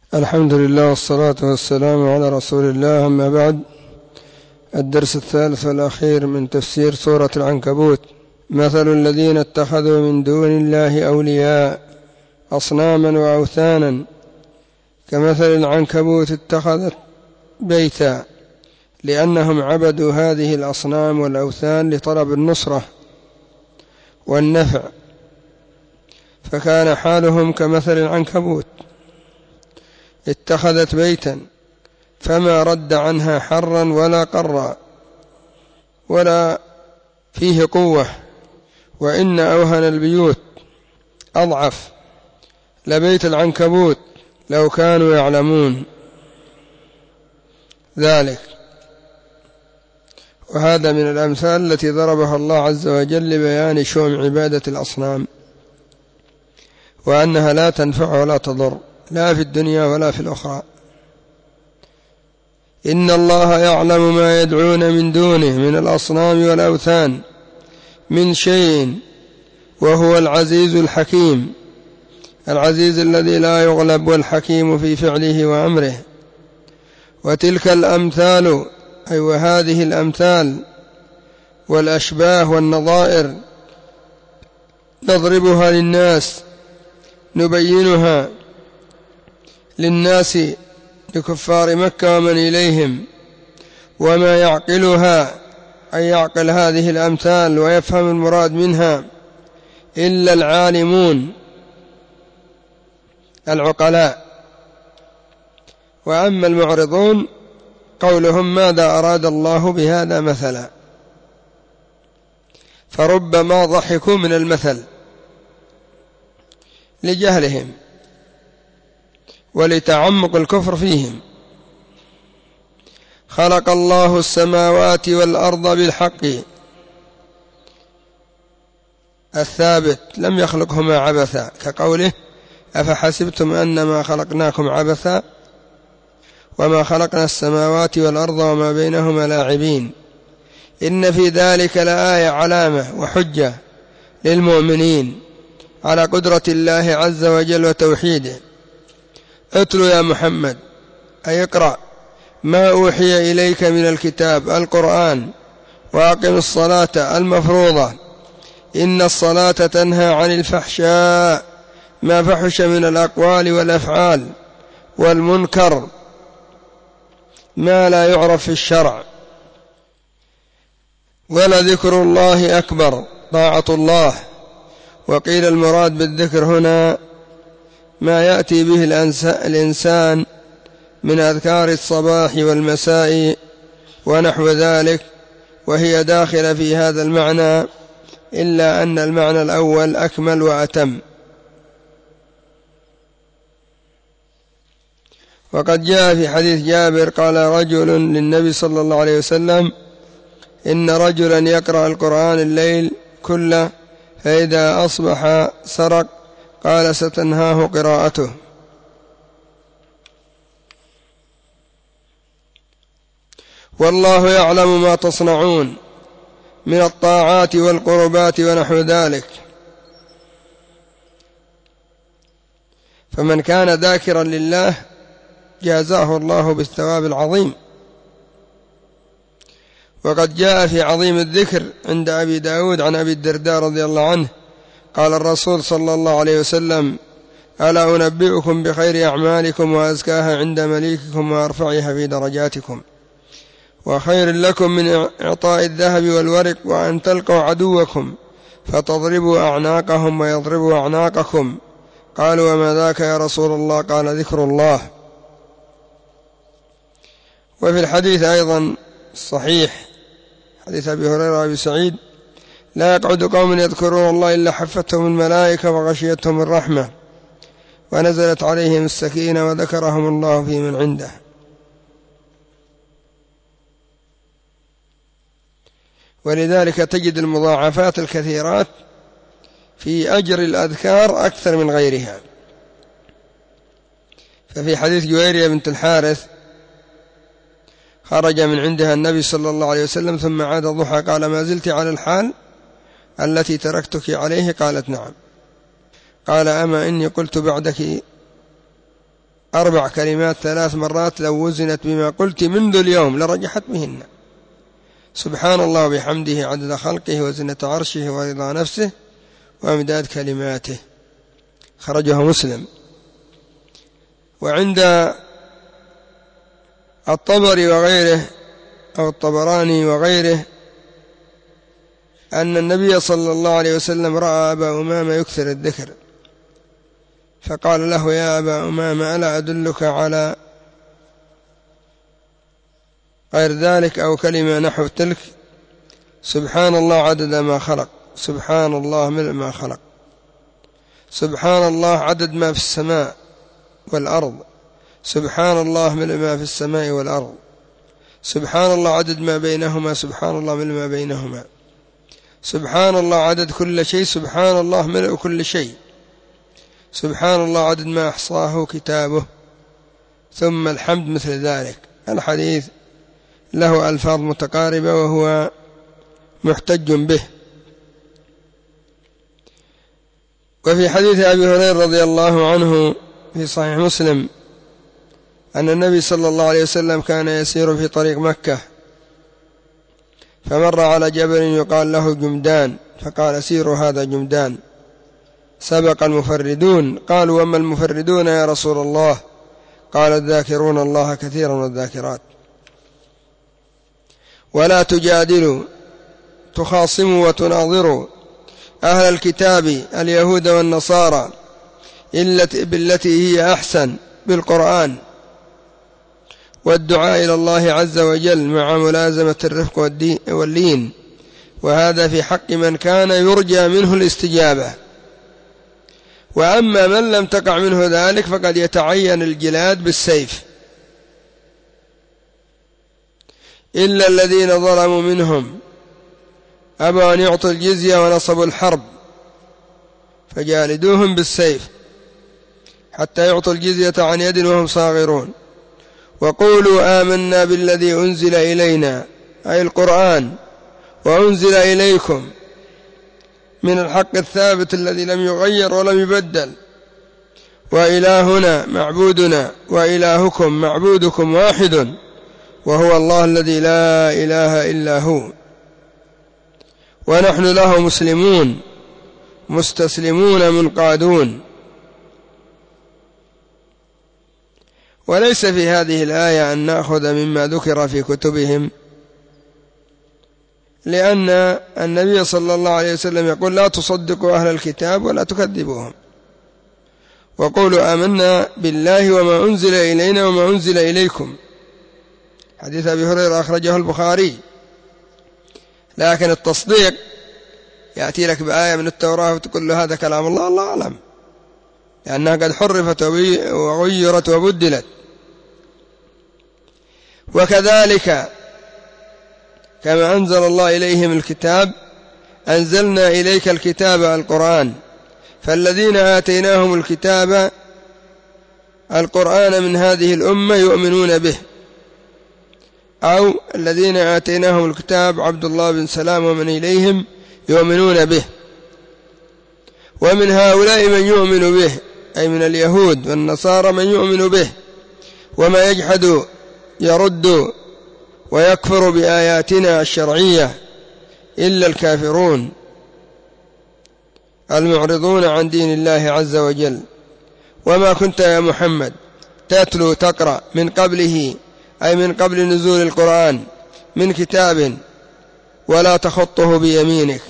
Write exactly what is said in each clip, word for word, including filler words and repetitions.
الحمد لله والصلاة والسلام على رسول الله، أما بعد. الدرس الثالث والأخير من تفسير سورة العنكبوت. مثل الذين اتخذوا من دون الله أولياء أصناما وأوثانا كمثل العنكبوت اتخذت بيتا، لأنهم عبدوا هذه الأصنام والأوثان لطلب النصرة والنفع، فكان حالهم كمثل العنكبوت اتخذت بيتا فما رد عنها حرا ولا قرا ولا فيه قوة، وإن أوهن البيوت أضعف لبيت العنكبوت لو كانوا يعلمون ذلك. وهذا من الأمثال التي ضربها الله عز وجل لبيان شؤم عبادة الأصنام، وأنها لا تنفع ولا تضر لا في الدنيا ولا في الأخرى. إن الله يعلم ما يدعون من دونه من الأصنام والأوثان من شيء، وهو العزيز الحكيم، العزيز الذي لا يغلب، والحكيم في فعله وأمره. وتلك الأمثال، أي وهذه الأمثال والأشباه والنظائر نضربها للناس، نبينها للناس لكفار مكة ومن إليهم، وما يعقلها أي يعقل هذه الأمثال ويفهم المراد منها إلا العالمون العقلاء. وأما المعرضون قولهم ماذا أراد الله بهذا مثلا، فربما ضحكوا من المثل لجهلهم ولتعمق الكفر فيهم. خلق الله السماوات والأرض بالحق الثابت، لم يخلقهما عبثا، كقوله أفحسبتم أنما خلقناكم عبثا وما خلقنا السماوات والأرض وما بينهما لاعبين. إن في ذلك لآية علامة وحجة للمؤمنين على قدرة الله عز وجل وتوحيده. اتل يا محمد، أي اقرأ ما أوحي إليك من الكتاب القرآن، وأقم الصلاة المفروضة، إن الصلاة تنهى عن الفحشاء ما فحش من الأقوال والأفعال والمنكر ما لا يعرف في الشرع، ولذكر الله أكبر، طاعة الله. وقيل المراد بالذكر هنا ما يأتي به الإنسان من أذكار الصباح والمساء ونحو ذلك، وهي داخلة في هذا المعنى، إلا أن المعنى الأول أكمل وأتم. وقد جاء في حديث جابر قال رجل للنبي صلى الله عليه وسلم: إن رجلا يقرأ القرآن الليل كله فإذا أصبح سرق، قال ستنهاه قراءته. والله يعلم ما تصنعون من الطاعات والقربات ونحو ذلك. فمن كان ذاكرا لله جازاه الله بالثواب العظيم. وقد جاء في عظيم الذكر عند أبي داود عن أبي الدرداء رضي الله عنه قال الرسول صلى الله عليه وسلم: ألا أنبئكم بخير أعمالكم وأزكاها عند مليككم وأرفعها في درجاتكم، وخير لكم من إعطاء الذهب والورق، وأن تلقوا عدوكم فتضربوا أعناقهم ويضربوا أعناقكم. قالوا: وما ذاك يا رسول الله؟ قال: ذكر الله. وفي الحديث أيضا صحيح حديث أبي هريرة وأبي سعيد: لا يقعد قوم يذكرون الله إلا حفتهم الملائكة وغشيتهم الرحمة ونزلت عليهم السكينة وذكرهم الله في من عنده. ولذلك تجد المضاعفات الكثيرات في أجر الأذكار أكثر من غيرها. ففي حديث جويرية بنت الحارث: خرج من عندها النبي صلى الله عليه وسلم ثم عاد الضحى، قال: ما زلت على الحال التي تركتك عليه؟ قالت: نعم. قال: أما إني قلت بعدك أربع كلمات ثلاث مرات لو وزنت بما قلت منذ اليوم لرجحت بهن. سبحان الله وبحمده عدد خلقه وزنة عرشه ورضا نفسه وامداد كلماته. خرجه مسلم. وعند الطبري وغيره أو الطبراني وغيره أن النبي صلى الله عليه وسلم رأى أبا أمامة يكثر الذكر فقال له: يا أبا أمامة ألا أدلك على غير ذلك أو كلمة نحو تلك؟ سبحان الله عدد ما خلق، سبحان الله ملء ما خلق، سبحان الله عدد ما في السماء والأرض، سبحان الله ملء ما في السماء والأرض، سبحان الله عدد ما بينهما، سبحان الله ملء ما بينهما، سبحان الله عدد كل شيء، سبحان الله ملء كل شيء، سبحان الله عدد ما أحصاه كتابه، ثم الحمد مثل ذلك. الحديث له ألفاظ متقاربة وهو محتج به. وفي حديث أبي هريرة رضي الله عنه في صحيح مسلم أن النبي صلى الله عليه وسلم كان يسير في طريق مكة فمر على جبل يقال له جمدان فقال: سيروا هذا جمدان. سبق المفردون. قالوا: وما المفردون يا رسول الله؟ قال: الذاكرون الله كثيرا والذاكرات. ولا تجادلوا تخاصموا وتناظروا أهل الكتاب اليهود والنصارى إلا بالتي هي أحسن بالقرآن والدعاء إلى الله عز وجل مع ملازمة الرفق واللين، وهذا في حق من كان يرجى منه الاستجابة. وأما من لم تقع منه ذلك فقد يتعين الجلاد بالسيف، إلا الذين ظلموا منهم أبوا أن يعطوا الجزية ونصبوا الحرب فجالدوهم بالسيف حتى يعطوا الجزية عن يد وهم صاغرون. وقولوا آمنا بالذي أنزل إلينا أي القرآن وأنزل إليكم من الحق الثابت الذي لم يغير ولم يبدل، وإلهنا معبودنا وإلهكم معبودكم واحد وهو الله الذي لا إله إلا هو، ونحن له مسلمون مستسلمون منقادون. وليس في هذه الآية أن نأخذ مما ذكر في كتبهم، لأن النبي صلى الله عليه وسلم يقول: لا تصدقوا أهل الكتاب ولا تكذبوهم، وقولوا آمنا بالله وما أنزل إلينا وما أنزل إليكم. حديث أبي هريرة أخرجه البخاري. لكن التصديق يأتي لك بآية من التوراة وتقول له هذا كلام الله، الله أعلم، لأنها قد حرفت وغيرت وبدلت. وكذلك كما أنزل الله إليهم الكتاب أنزلنا إليك الكتاب القرآن، فالذين آتيناهم الكتاب القرآن من هذه الأمة يؤمنون به، أو الذين آتيناهم الكتاب عبد الله بن سلام ومن إليهم يؤمنون به. ومن هؤلاء من يؤمن به أي من اليهود والنصارى من يؤمن به، وما يجحد يرد ويكفر بآياتنا الشرعية إلا الكافرون المعرضون عن دين الله عز وجل. وما كنت يا محمد تتلو تقرأ من قبله أي من قبل نزول القرآن من كتاب ولا تخطه بيمينك،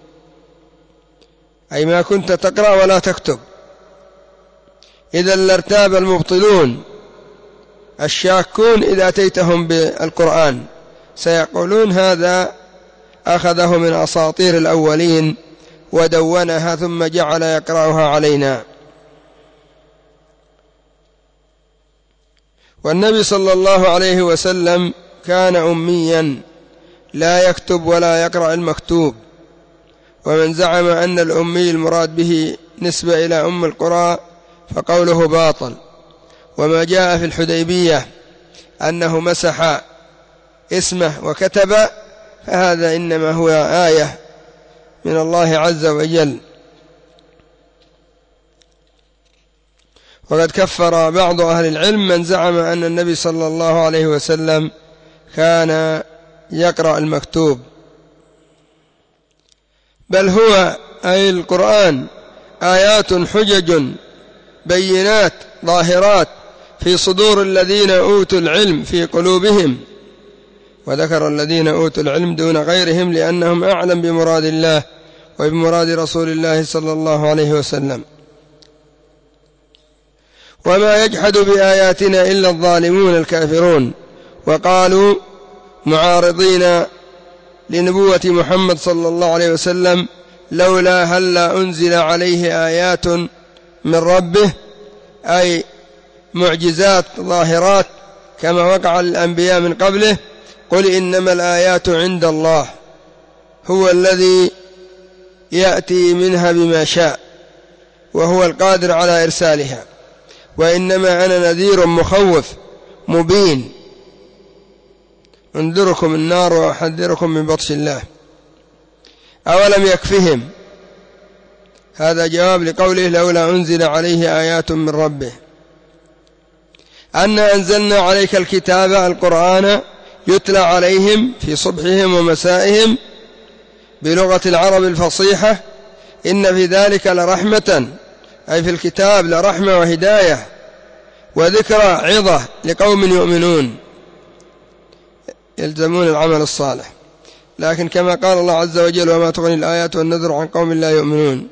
أي ما كنت تقرأ ولا تكتب، إذا لارتاب المبطلون الشاكون إذا أتيتهم بالقرآن سيقولون هذا أخذه من أساطير الأولين ودونها ثم جعل يقرأها علينا. والنبي صلى الله عليه وسلم كان أميا لا يكتب ولا يقرأ المكتوب. ومن زعم أن الأمي المراد به نسبة إلى أم القرى فقوله باطل. وما جاء في الحديبية أنه مسح اسمه وكتب فهذا إنما هو آية من الله عز وجل. وقد كفر بعض أهل العلم من زعم أن النبي صلى الله عليه وسلم كان يقرأ المكتوب، بل هو أي القرآن آيات حجج بينات ظاهرات في صدور الذين أوتوا العلم في قلوبهم، وذكر الذين أوتوا العلم دون غيرهم لأنهم أعلم بمراد الله وبمراد رسول الله صلى الله عليه وسلم. وما يجحد بآياتنا إلا الظالمون الكافرون. وقالوا معارضين لنبوة محمد صلى الله عليه وسلم: لولا هلا أنزل عليه آيات من ربه، أي معجزات ظاهرات كما وقع للأنبياء من قبله. قل إنما الآيات عند الله، هو الذي يأتي منها بما شاء وهو القادر على إرسالها، وإنما أنا نذير مخوف مبين انذركم النار وأحذركم من بطش الله. أولم يكفهم، هذا جواب لقوله لولا أنزل عليه آيات من ربه، أن أنزلنا عليك الكتاب القرآن يتلى عليهم في صبحهم ومسائهم بلغة العرب الفصيحة. إن في ذلك لرحمة، أي في الكتاب لرحمة وهداية وذكرى عظة لقوم يؤمنون يلزمون العمل الصالح. لكن كما قال الله عز وجل: وما تغني الآيات والنذر عن قوم لا يؤمنون.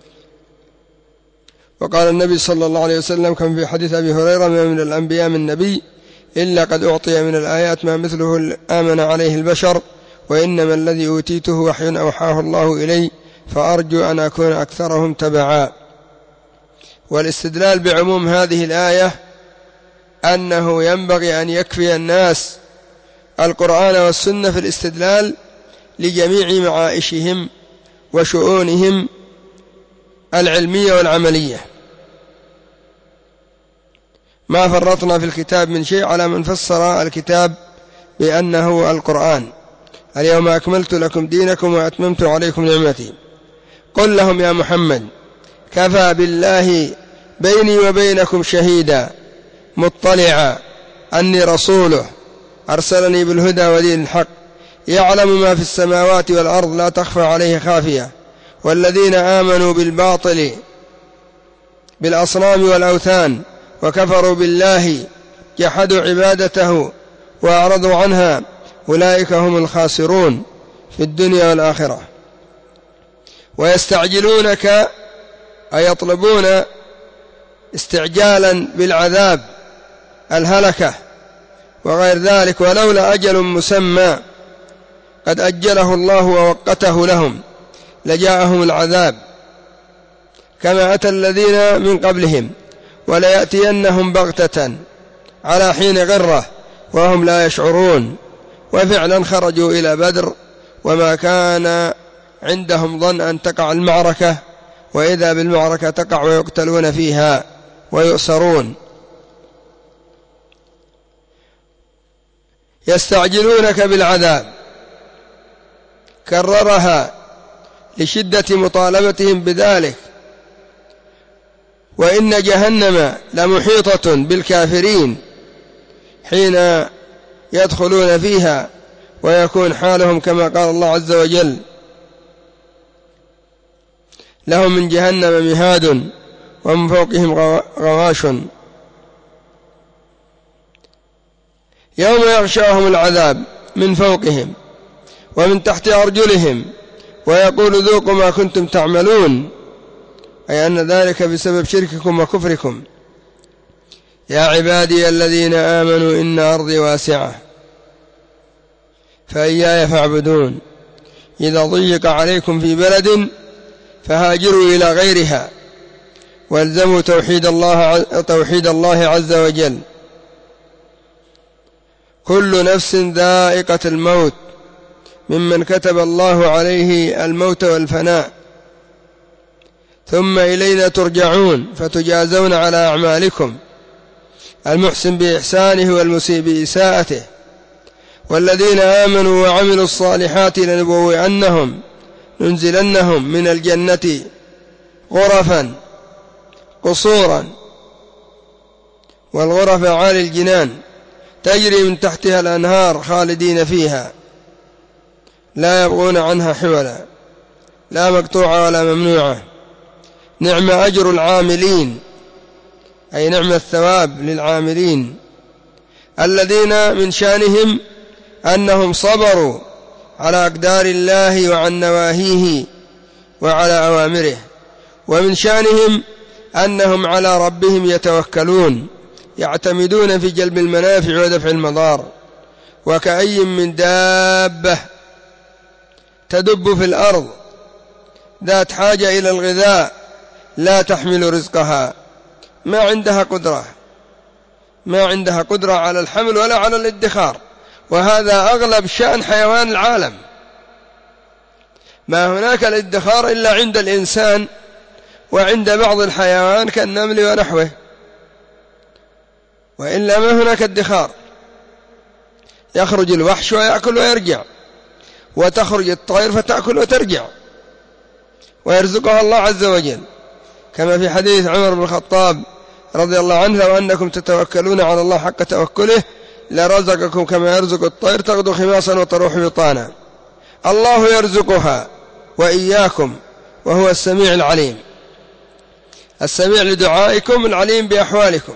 وقال النبي صلى الله عليه وسلم كما في حديث أبي هريرة: ما من الأنبياء من نبي إلا قد أعطي من الآيات ما مثله آمن عليه البشر، وإنما الذي أوتيته وحي أوحاه الله إلي، فأرجو أن أكون أكثرهم تبعا. والاستدلال بعموم هذه الآية أنه ينبغي أن يكفي الناس القرآن والسنة في الاستدلال لجميع معائشهم وشؤونهم العلمية والعملية، ما فرطنا في الكتاب من شيء، على من فسر الكتاب بأنه القرآن: اليوم أكملت لكم دينكم وأتممت عليكم نعمتي. قل لهم يا محمد: كفى بالله بيني وبينكم شهيدا مطلعا أني رسوله أرسلني بالهدى ودين الحق، يعلم ما في السماوات والأرض لا تخفى عليه خافية. والذين آمنوا بالباطل بالأصنام والأوثان وكفروا بالله جحدوا عبادته وأعرضوا عنها، أولئك هم الخاسرون في الدنيا والآخرة. ويستعجلونك، أي يطلبون استعجالا بالعذاب الهلكة وغير ذلك، ولولا أجل مسمى قد أجله الله ووقته لهم لجاءهم العذاب كما أتى الذين من قبلهم، وليأتينهم بغتة على حين غرة وهم لا يشعرون. وفعلا خرجوا إلى بدر وما كان عندهم ظن أن تقع المعركة، وإذا بالمعركة تقع ويقتلون فيها ويؤسرون. يستعجلونك بالعذاب، كررها لشدة مطالبتهم بذلك. وإن جهنم لمحيطة بالكافرين حين يدخلون فيها، ويكون حالهم كما قال الله عز وجل: لهم من جهنم مهاد ومن فوقهم غواش. يوم يغشاهم العذاب من فوقهم ومن تحت أرجلهم ويقول ذوقوا ما كنتم تعملون، أي أن ذلك بسبب شرككم وكفركم. يا عبادي الذين آمنوا إن أرضي واسعة فإياي فاعبدون. إذا ضيق عليكم في بلد فهاجروا إلى غيرها والزموا توحيد الله, توحيد الله عز وجل. كل نفس ذائقة الموت ممن كتب الله عليه الموت والفناء، ثم إلينا ترجعون فتجازون على أعمالكم، المحسن بإحسانه والمسيء بإساءته. والذين آمنوا وعملوا الصالحات لنبوئنهم ننزلنهم من الجنة غرفا قصورا والغرف عالي الجنان تجري من تحتها الأنهار خالدين فيها لا يبغون عنها حولا، لا مقطوعة ولا ممنوعة. نعم أجر العاملين، أي نعم الثواب للعاملين الذين من شأنهم أنهم صبروا على أقدار الله وعن نواهيه وعلى أوامره، ومن شأنهم أنهم على ربهم يتوكلون يعتمدون في جلب المنافع ودفع المضار. وكأي من دابة تدب في الأرض ذات حاجة إلى الغذاء لا تحمل رزقها، ما عندها قدرة ما عندها قدرة على الحمل ولا على الادخار، وهذا أغلب شأن حيوان العالم. ما هناك الادخار إلا عند الإنسان وعند بعض الحيوان كالنمل ونحوه، وإلا ما هناك ادخار. يخرج الوحش ويأكل ويرجع، وتخرج الطير فتأكل وترجع، ويرزقها الله عز وجل، كما في حديث عمر بن الخطاب رضي الله عنه: لو أنكم تتوكلون على الله حق توكله لرزقكم كما يرزق الطير تغدو خماصا وتروح بطانا. الله يرزقها وإياكم وهو السميع العليم، السميع لدعائكم العليم بأحوالكم.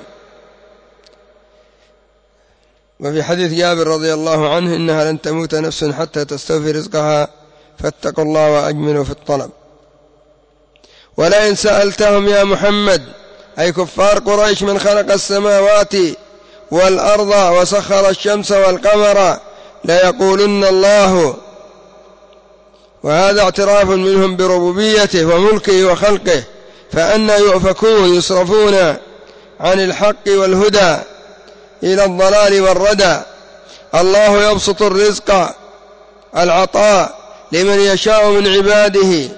وفي حديث جابر رضي الله عنه: إنها لن تموت نفس حتى تستوفي رزقها فاتقوا الله وأجملوا في الطلب. ولئن سألتهم يا محمد، أي كفار قريش، من خلق السماوات والأرض وسخر الشمس والقمر ليقولن الله، وهذا اعتراف منهم بربوبيته وملكه وخلقه، فأنى يؤفكون يصرفون عن الحق والهدى إلى الضلال والردى. الله يبسط الرزق العطاء لمن يشاء من عباده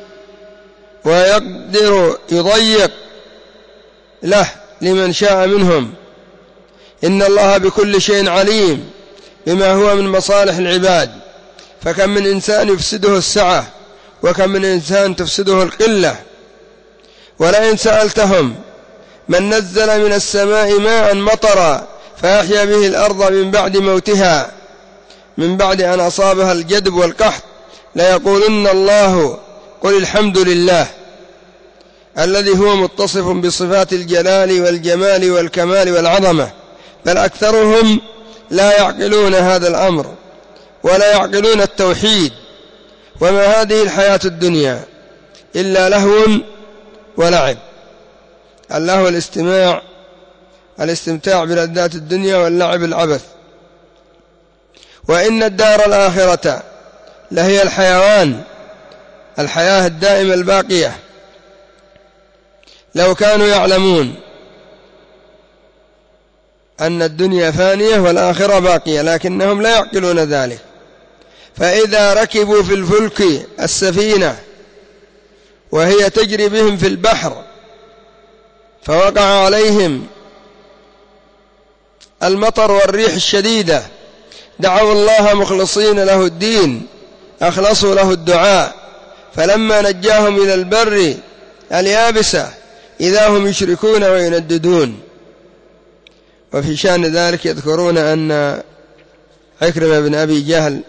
ويقدر يضيق له لمن شاء منهم. إن الله بكل شيء عليم بما هو من مصالح العباد، فكم من إنسان يفسده السعة وكم من إنسان تفسده القلة. ولئن سألتهم من نزل من السماء ماء مطرا فأحيا به الأرض من بعد موتها من بعد أن أصابها الجدب والقحط ليقولن الله، قل الحمد لله الذي هو متصف بصفات الجلال والجمال والكمال والعظمة. بل أكثرهم لا يعقلون هذا الأمر ولا يعقلون التوحيد. وما هذه الحياة الدنيا إلا لهو ولعب. اللهو الاستماع الاستمتاع بلذات الدنيا، واللعب العبث. وإن الدار الآخرة لهي الحيوان، الحياة الدائمة الباقية. لو كانوا يعلمون أن الدنيا فانية والآخرة باقية، لكنهم لا يعقلون ذلك. فإذا ركبوا في الفلك السفينة وهي تجري بهم في البحر فوقع عليهم المطر والريح الشديدة دعوا الله مخلصين له الدين، أخلصوا له الدعاء، فلما نجاهم إلى البر اليابسة إذا هم يشركون وينددون. وفي شأن ذلك يذكرون أن عكرمة بن أبي جهل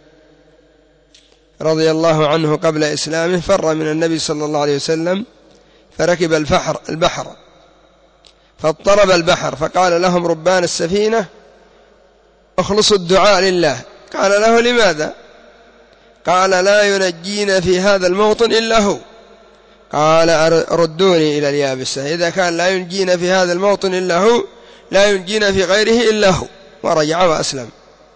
رضي الله عنه قبل إسلامه فر من النبي صلى الله عليه وسلم فركب البحر البحر فاضطرب البحر، فقال لهم ربان السفينة: اخلصوا الدعاء لله. قال له: لماذا؟ قال: لا ينجينا في هذا الموطن إلا هو. قال: ردوني إلى اليابسة، إذا كان لا ينجينا في هذا الموطن إلا هو لا ينجينا في غيره إلا هو. ورجع وأسلم.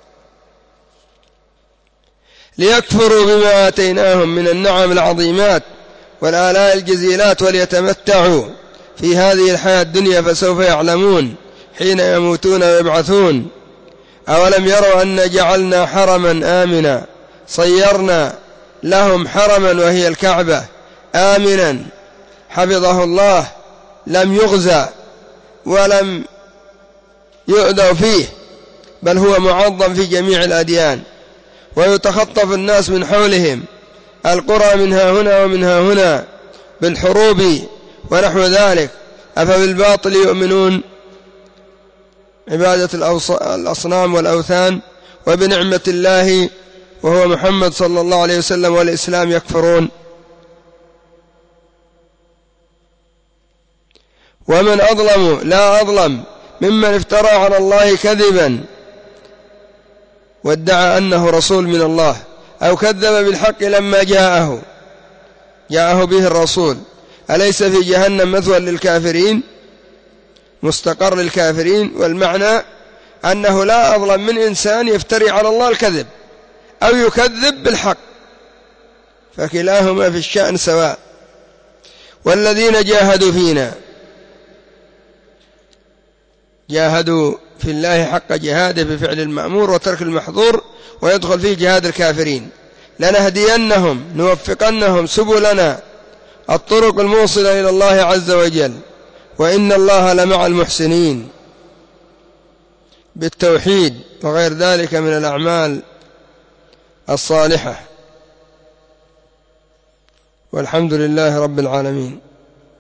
ليكفروا بما آتيناهم من النعم العظيمات والآلاء الجزيلات وليتمتعوا في هذه الحياة الدنيا فسوف يعلمون حين يموتون ويبعثون. أولم يروا أن جعلنا حرما آمنا صيرنا لهم حرما وهي الكعبة آمنا حفظه الله لم يغزى ولم يؤذوا فيه، بل هو معظم في جميع الأديان، ويتخطف الناس من حولهم القرى منها هنا ومنها هنا بالحروب ونحو ذلك. أفبالباطل يؤمنون عبادة الأصنام والأوثان وبنعمة الله وهو محمد صلى الله عليه وسلم والإسلام يكفرون. ومن أظلم لا أظلم ممن افترى على الله كذبا وادعى أنه رسول من الله أو كذب بالحق لما جاءه جاءه به الرسول. أليس في جهنم مثوى للكافرين مستقر للكافرين؟ والمعنى أنه لا أظلم من إنسان يفتري على الله الكذب أو يكذب بالحق، فكلاهما في الشأن سواء. والذين جاهدوا فينا جاهدوا في الله حق جهاده بفعل المأمور وترك المحظور، ويدخل فيه جهاد الكافرين. لنهدينهم نوفقنهم سبلنا الطرق الموصلة إلى الله عز وجل، وإن الله لمع المحسنين بالتوحيد وغير ذلك من الأعمال الصالحة. والحمد لله رب العالمين.